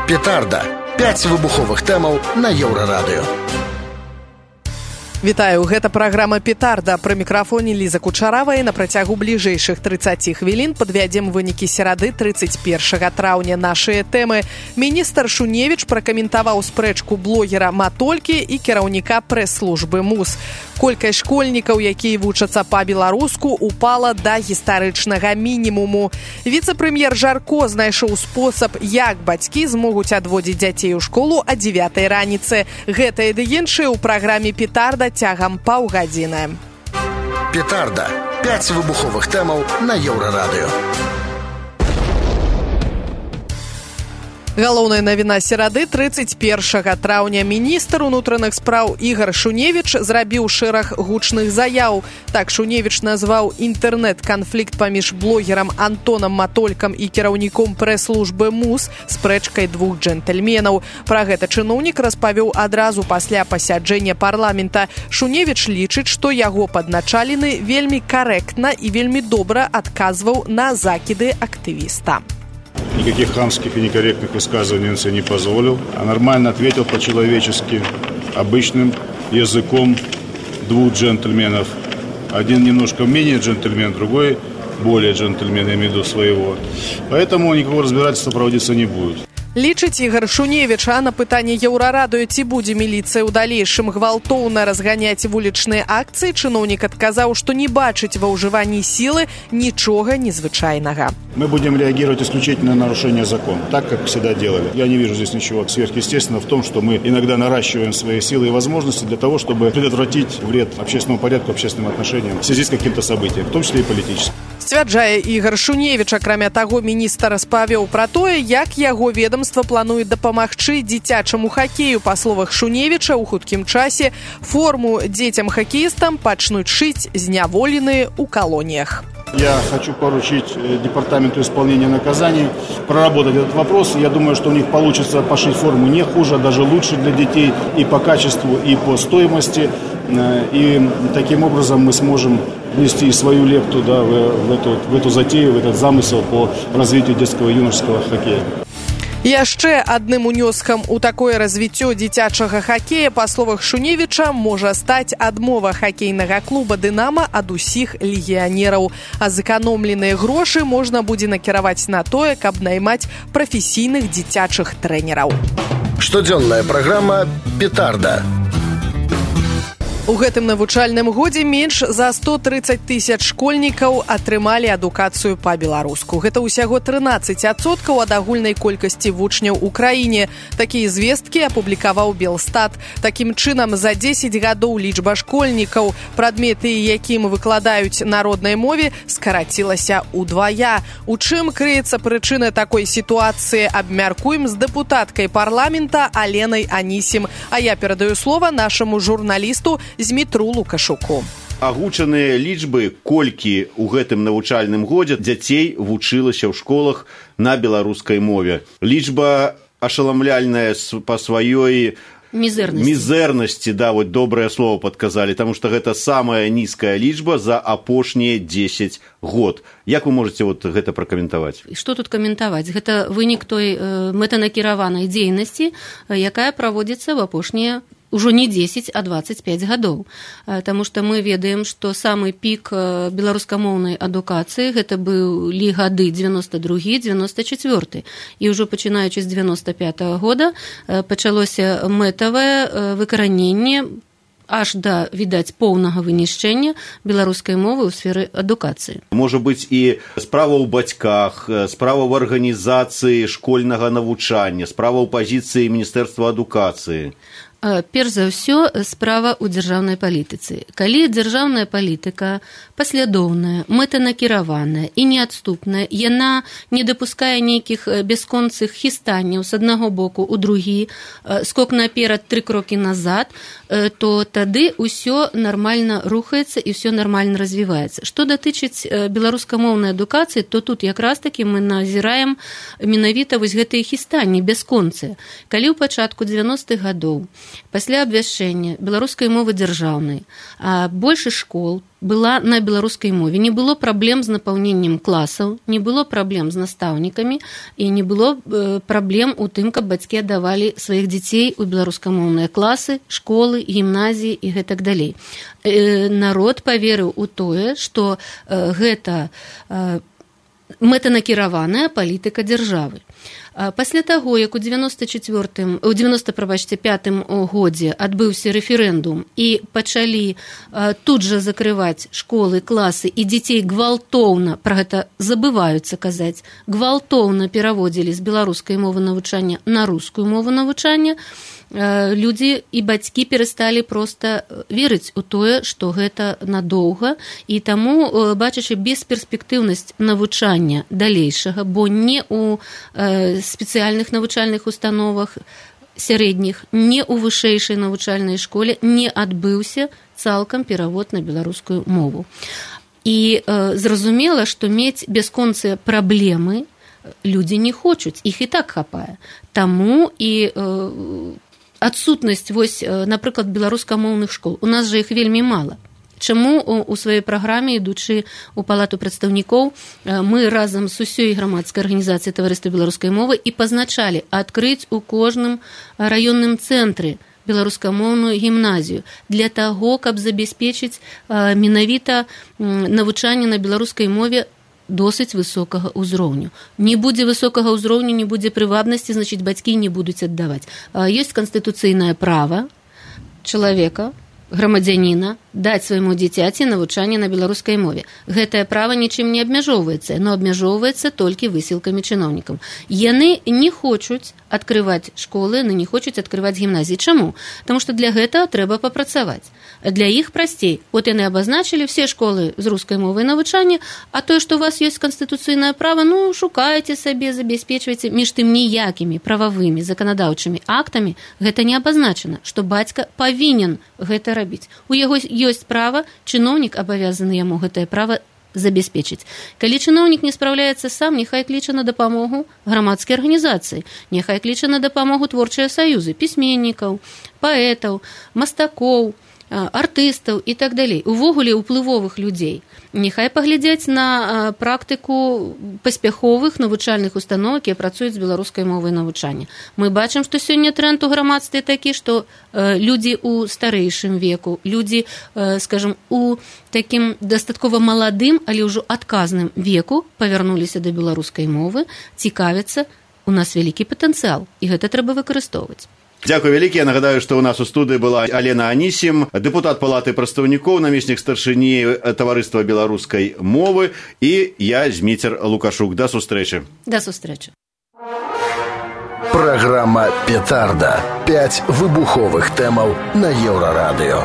Петарда. 5 выбуховых тэмаў на Еўрарадыё. Вітаю, гэта праграма «Петарда». Пры мікрафоне Ліза Кучарава, і на працягу бліжэйшых 30 хвілін падвядзем вынікі серады 31 траўня. Нашыя тэмы. Міністр Шуневіч пракаментаваў спрэчку блогера Матолькі і кіраўніка прэс-службы МУС. Колькасць школьнікаў, якія вучацца па-беларуску, упала да гістарычнага мінімуму. Віцэ-прэм'ер Жарко знайшоў спосаб, як бацькі змогуць адводзіць дзяцей у школу о 9 раніцы. Гэта і іншае ў праграме «Петарда» цягам паўгадзіны. Петарда. 5 выбуховых тэмаў на Еўрарадыё. Галоўная навіна серады 31 траўня. Міністр унутраных спраў Ігар Шуневіч зрабіў шэраг гучных заяў. Так Шуневіч назваў інтэрнэт-канфлікт паміж блогерам Антонам Матолькам і кіраўніком прэс-службы МУС спрэчкай двух джэнтльменаў. Пра гэта чыноўнік распавёў адразу пасля пасяджэння парламента. Шуневіч лічыць, што яго падначалены вельмі карэктна і вельмі добра адказваў на закіды актывіста. Никаких хамских и некорректных высказываний он себе не позволил, а нормально ответил по-человечески, обычным языком двух джентльменов. Один немножко менее джентльмен, другой более джентльмен, я имею в виду своего. Поэтому никакого разбирательства проводиться не будет. Лічыць Ігар Шуневіч, а на пытанне Еўрарадыё, ці будзе міліцыя ў далейшым гвалтоўна разганяць вулічныя акцыі, чыноўнік адказаў, што не бачыць ва ўжыванні сілы нічога незвычайнага. Мы будем реагировать исключительно на нарушение закона, так, как всегда делали. Я не вижу здесь ничего сверхъестественного в том, что мы иногда наращиваем свои силы и возможности для того, чтобы предотвратить вред общественному порядку, общественным отношениям в связи с каким-то событием, в том числе и политическим. Сцвярджае Ігар Шуневіч. Акрамя таго, міністр распавёў пра тое, як яго ведомства плануе дапамагчы дзіцячаму хакею. Па словах Шуневіча, у хуткім часе форму дзецям-хакеістам пачнуць шыць зняволеныя ў калоніях. Я хочу поручить Департаменту исполнения наказаний проработать этот вопрос. Я думаю, что у них получится пошить форму не хуже, а даже лучше для детей и по качеству, и по стоимости. И таким образом мы сможем внести свою лепту, да, в эту затею, в этот замысел по развитию детского и юношеского хоккея. Яшчэ адным унёскам у такое развіццё дзіцячага хакея, па словах Шуневіча, можа стаць адмова хакейнага клуба «Дынама» ад усіх легіянераў. А зэканомленыя грошы можна будзе накіраваць на тое, каб наймаць прафесійных дзіцячых трэнераў. Штодзённая праграма «Петарда». У гэтым навучальным годзе менш за 130 тысяч школьнікаў атрымалі адукацыю па-беларуску. Гэта ўсяго 13% ад агульнай колькасці вучняў у краіне. Такія звесткі апублікаваў Белстат. Такім чынам, за 10 гадоў лічба школьнікаў, прадметы якім выкладаюць на роднай мове, скарацілася ўдвая. У чым крыецца прычына такой сітуацыі, абмяркуем з дэпутаткай парламента Аленай Анісім. А я перадаю слова нашаму журналісту Змітру Лукашуку. Агучаныя лічбы, колькі ў гэтым навучальным годзе дзяцей вучылася ў школах на беларускай мове. Лічба ашаламляльная па сваёй мізэрнасці, да, вот добрае слово падказалі, таму што гэта самая нізкая лічба за апошнія 10 год. Як вы можете вот гэта пракаментаваць? Што тут каментаваць? Гэта вынік той мэтанакіраванай дзейнасці, якая праводзіцца в апошнія ўжо не 10, а 25 гадоў. Таму што мы ведаем, што самы пік беларускамоўнай адукацыі гэта былі гады 92-94. І ўжо пачынаючы з 95-го года пачалося мэтавае выкараненне аж да, відаць, поўнага вынішчэння беларускай мовы ў сферы адукацыі. Можа быць і справа ў бацьках, справа ў арганізацыі школьнага навучання, справа ў пазіцыі Міністэрства адукацыі. Перш за ўсё, справа ў дзяржаўнай палітыцы. Калі дзяржаўная палітыка паслядоўная, мэтанакіраваная і неадступная, яна не дапускае нейкіх бясконцых хістанняў з аднаго боку ў другі, скок наперад, 3 крокі назад, то тады ўсё нармальна рухаецца і ўсё нармальна развіваецца. Што датычыць беларускамоўнай адукацыі, то тут якраз такі мы назіраем менавіта вось гэтыя хістанні бясконцыя. Калі ў пачатку 90-х гадоў пасля абвяшчэння беларускай мовы дзяржаўнай больш школ была на беларускай мове. Не было праблем з напаўненнем класаў, не было праблем з настаўнікамі і не было праблем у тым, каб бацькі аддавалі сваіх дзяцей у беларускамоўныя класы, школы, гімназіі і гэтак далей. Народ паверыў у тое, што гэта мэтанакіраваная палітыка дзяржавы. Пасля таго, як у 95-м годзе адбыўся рэферэндум і пачалі тут жа закрываць школы, класы, і дзяцей гвалтоўна, пра гэта забываюцца казаць, гвалтоўна пераводзілі з беларускай мовы навучання на рускую мову навучання, людзі і бацькі перасталі проста верыць у тое, што гэта надоўга, і таму, бачачы бесперспектыўнасць навучання далейшага, бо не ў спецыяльных навучальных установах сярэдніх, не ў вышэйшай навучальнай школе не адбыўся цалкам перавод на беларускую мову. І зразумела, што мець бясконцыя праблемы людзі не хочуць, іх і так хапае. Таму і адсутнасць, вось, напрыклад, беларускамоўных школ. У нас жа іх вельмі мала. Чаму у сваёй праграме, ідучы ў палату прадстаўнікоў, мы разам з усёй грамадскай арганізацыяй таварыства беларускай мовы і пазначалі адкрыць у кожным раённым цэнтры беларускамоўную гімназію для таго, каб забяспечыць менавіта навучанне на беларускай мове досыць высокага ўзроўню. Не будзе высокага ўзроўню, не будзе прывабнасці, значыць, бацькі не будуць аддаваць. Ёсць канстытуцыйнае права чалавека, грамадзяніна, даць свайму дзіцяці навучанне на беларускай мове. Гэтае права нічым не абмяжоўваецца, но абмяжоўваецца толькі высілкамі чыноўнікам. Яны не хочуць адкрываць школы, яны не хочуць адкрываць гімназіі. Чаму? Таму што для гэтага трэба папрацаваць. Для іх прасцей. От яны абазначылі все школы з рускай мовай навучання, а тое, што у вас ёсць канстытуцыйнае права, ну, шукайце сабе, забяспечвайце. Між тым ніякімі прававымі заканадаўчымі актамі гэта не абазначана, што бацька павінен гэта рабіць. У яго ёсць права, чыноўнік абавязаны яму гэтае права забяспечыць. Калі чыноўнік не спраўляецца сам, няхай кліча на дапамогу грамадскай арганізацыі, няхай кліча на дапамогу творчыя саюзы, пісьменнікаў, паэтаў, мастакоў, артыстаў і так далей. Увогуле ўплывовых людзей. Няхай паглядзяць на практыку паспяховых навучальных устаноў, якія працуюць з беларускай мовай навучання. Мы бачым, што сёння тренд у грамадстве такі, што людзі ў старэйшым веку, людзі, скажам, у такім дастаткова маладым, але ўжо адказным веку павярнуліся да беларускай мовы, цікавяцца, у нас вялікі патэнцыял, і гэта трэба выкарыстоўваць. Дзякуй вялікі. Я нагадаю, што ў нас у студыі была Алена Анісім, дэпутат палаты прадстаўнікоў, намеснік старшыні таварыства беларускай мовы, і я, Зміцер Лукашук. Да сустрэчы. Да сустрэчы. Праграма «Петарда». 5 выбуховых тэмаў на Еўрарадыё.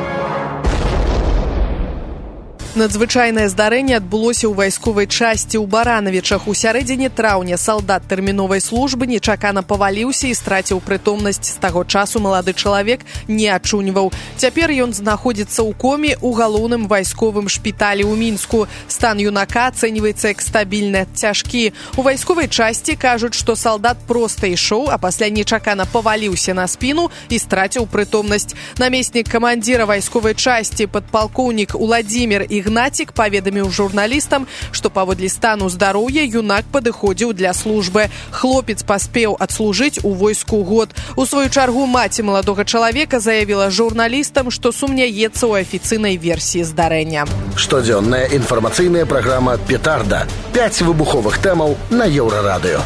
Надзвычайнае здарэнне адбылося ў вайсковай часці ў Баранавічах. У сярэдзіне траўня салдат тэрміновай службы нечакана паваліўся і страціў прытомнасць. З таго часу малады чалавек не ачуньваў. Цяпер ён знаходзіцца ў коме ў галоўным вайсковым шпіталі ў Мінску. Стан юнака ацэньваецца як стабільна цяжкі. У вайсковай часці кажуць, што салдат проста ішоў, а пасля нечакана паваліўся на спіну і страціў прытомнасць. Намеснік камандзіра вайсковай часці падпалкоўнік Уладзімір Ігнацік паведаміў журналістам, што паводле стану здароўя юнак падыходзіў для службы. Хлопец паспеў адслужыць у войску год. У сваю чаргу маці маладога чалавека заявіла журналістам, што сумняецца ў афіцыйнай версіі здарэння. Штодзённая інфармацыйная праграма «Петарда». 5 выбуховых тэмаў на Еўрарадыё.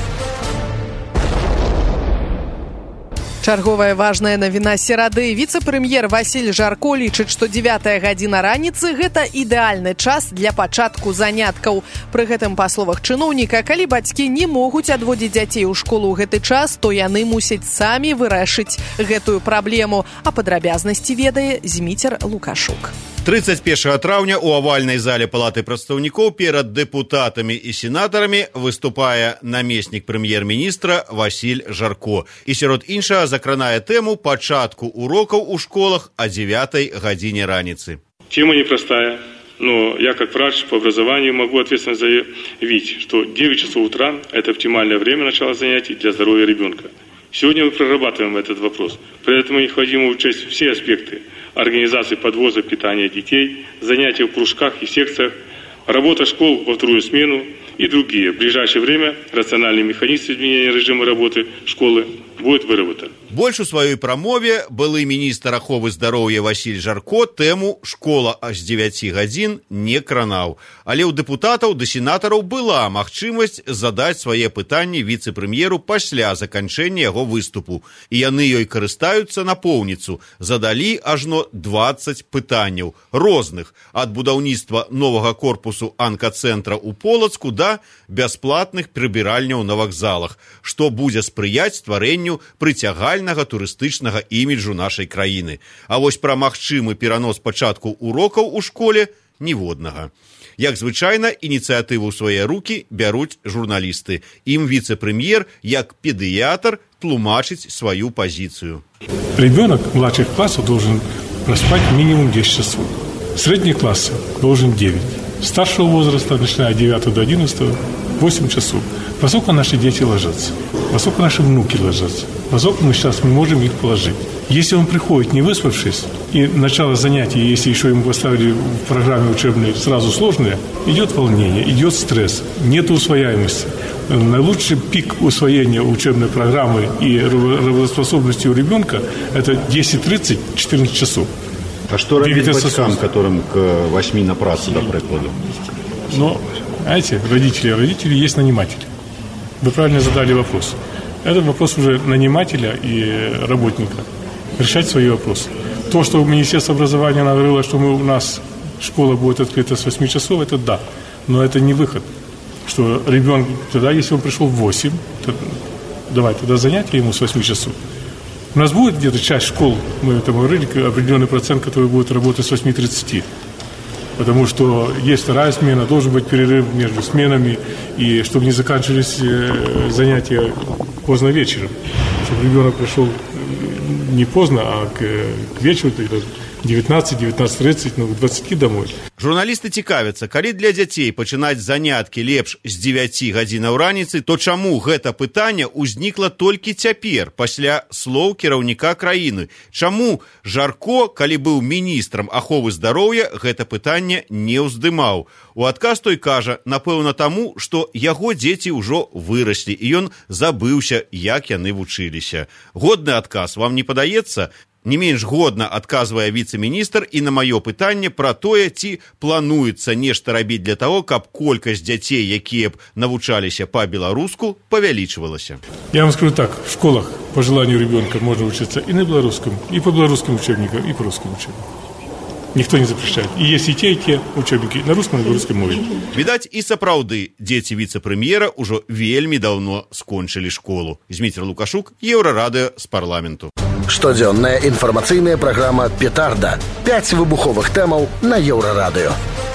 Чарговая важная навіна серады. Віцэ-прэм'ер Васіль Жарко лічыць, што 9 гадзіна раніцы – гэта ідэальны час для пачатку заняткаў. Пры гэтым, па словах чыноўніка, калі бацькі не могуць адводзіць дзяцей у школу ў гэты час, то яны мусяць самі вырашыць гэтую праблему. А падрабязнасці ведае Зміцер Лукашук. 31 траўня ў авальнай зале палаты прадстаўнікоў перад дэпутатамі і сенатарамі выступае намеснік прэм'ер-міністра Васіль Жарко. І сярод іншага закранае тэму пачатку урокаў у школах о 9 гадзине раніцы. Тема непростая, но я как врач по образованию могу ответственно заявить, что 9 часов утра – это оптимальное время начала занятий для здоровья ребенка. Сегодня мы прорабатываем этот вопрос. При этом необходимо учесть все аспекты организации подвоза питания детей, занятия в кружках и секциях, работа школ во вторую смену и другие. В ближайшее время рациональный механизм изменения режима работы школы будет выработан. Больш у сваёй прамове былы міністр аховы здароўя Васіль Жарко тэму «Школа аж 9 гадзін» не кранаў. Але ў дэпутатаў да сенатараў была магчымасць задаць свае пытанні віцэ-прэм'еру пасля заканчэння яго выступу. І яны ёй карыстаюцца напоўніцу. Задалі ажно 20 пытанняў розных, ад будаўніцтва новага корпусу анкацэнтра ў Полацку да бясплатных прыбіральняў на вакзалах, што будзе спрыяць стварэнню прыцягальнага турыстычнага іміджу нашай краіны. А вось пра магчымы перанос пачатку урокаў у школе ніводнага. Як звычайна, ініцыятыву ў свае рукі бяруць журналісты. Ім віцэ-прэм'ер, як педыятр, тлумачыць сваю позицию. Ребенок младших классов должен проспать минимум 10 часов. Средний класс должен 9. Старшего возраста, начиная от 9 до 11, 8 часов. Поскольку наши дети ложатся, поскольку наши внуки ложатся, поскольку мы сейчас не можем их положить. Если он приходит не выспавшись, и начало занятий, если еще ему поставили в программе учебной сразу сложное, идет волнение, идет стресс, нет усвояемости. Наилучший пик усвоения учебной программы и работоспособности у ребенка – это 10-30-14 часов. А что робить батькам, которым к 8 на працу, до прикладу? Ну, знаете, родители есть наниматели. Вы правильно задали вопрос. Это вопрос уже нанимателя и работника. Решать свои вопросы. То, что Министерство образования говорило, что у нас школа будет открыта с 8 часов, это да. Но это не выход. Что ребенок, тогда, если он пришел в 8, то давай тогда занятия ему с 8 часов. У нас будет где-то часть школ, мы это говорили, определенный процент, который будет работать с 8:30. Потому что есть вторая смена, должен быть перерыв между сменами, и чтобы не заканчивались занятия поздно вечером. Чтобы ребенок пришел не поздно, а к вечеру, 19-19:30, к 20 домой. Журналісты цікавяцца, калі для дзяцей пачынаць заняткі лепш з 9 гадзінаў раніцы, то чаму гэта пытанне ўзнікла толькі цяпер, пасля слоў кіраўніка краіны? Чаму Жарко, калі быў міністрам аховы здароўя, гэта пытанне не ўздымаў? У адказ той кажа, напэўна таму, што яго дзеці ўжо выраслі, і ён забыўся, як яны вучыліся. Годны адказ вам не падаецца? Не менш годна адказвае віцэ-міністр і на маё пытанне пра тое, ці плануецца нешта рабіць для таго, каб колькасць дзяцей, якія б навучаліся па-беларуску, павялічвалася. Я вам скажу так, в школах по желанию ребенка можно учиться и на белорусском, и по белорусским учебникам, и по русским учебникам. Никто не запрещает. И есть и те учебники на русском и на белорусском мове. Відаць, і сапраўды, дзеці віцэ-прэм'ера ўжо вельмі даўно скончылі школу. Зміцер Лукашук, Еўрарадыё з парламенту. Штодзённая інфармацыйная праграма «Петарда». 5 выбуховых тэмаў на Еўрарадыё.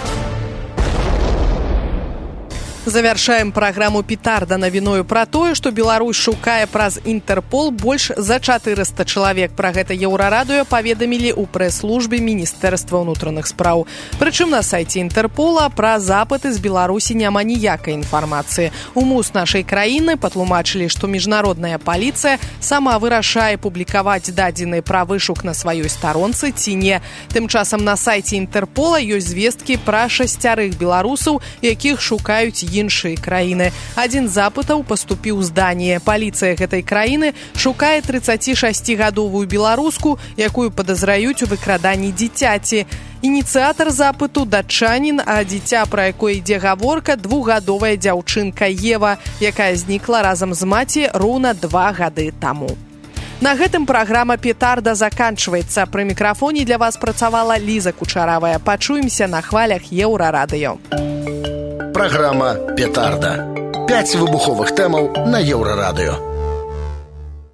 Завяршаем праграму «Петарда» навіною пра тое, што Беларусь шукае праз Інтэрпол больш за 400 чалавек. Пра гэта Еўрарадыё паведамілі ў прэс-службе Міністэрства ўнутраных спраў. Прычым на сайце Інтэрпола пра запыты з Беларусі няма ніякай інфармацыі. У МУС нашай краіны патлумачылі, што міжнародная паліцыя сама вырашае публікаваць дадзеныя пра вышук на сваёй старонцы ці не. Тым часам на сайце Інтэрпола ёсць звесткі пра 6 беларусаў, якіх шукаюць іншыя краіны. Адзін з запытаў паступіў з Даніі. Паліцыя гэтай краіны шукае 36-гадовую беларуску, якую падазраюць у выкраданні дзіцяці. Ініцыятар запыту датчанін, а дзіця, пра якое ідзе гаворка, 2-гадовая дзяўчынка Ева, якая знікла разам з маці роўна 2 гады таму. На гэтым праграма «Петарда» заканчваецца. Пры мікрафоне для вас працавала Ліза Кучаравая. Пачуемся на хвалях Еўрарадыё. Праграма «Петарда». 5 выбуховых тэмаў на Еўрарадыё.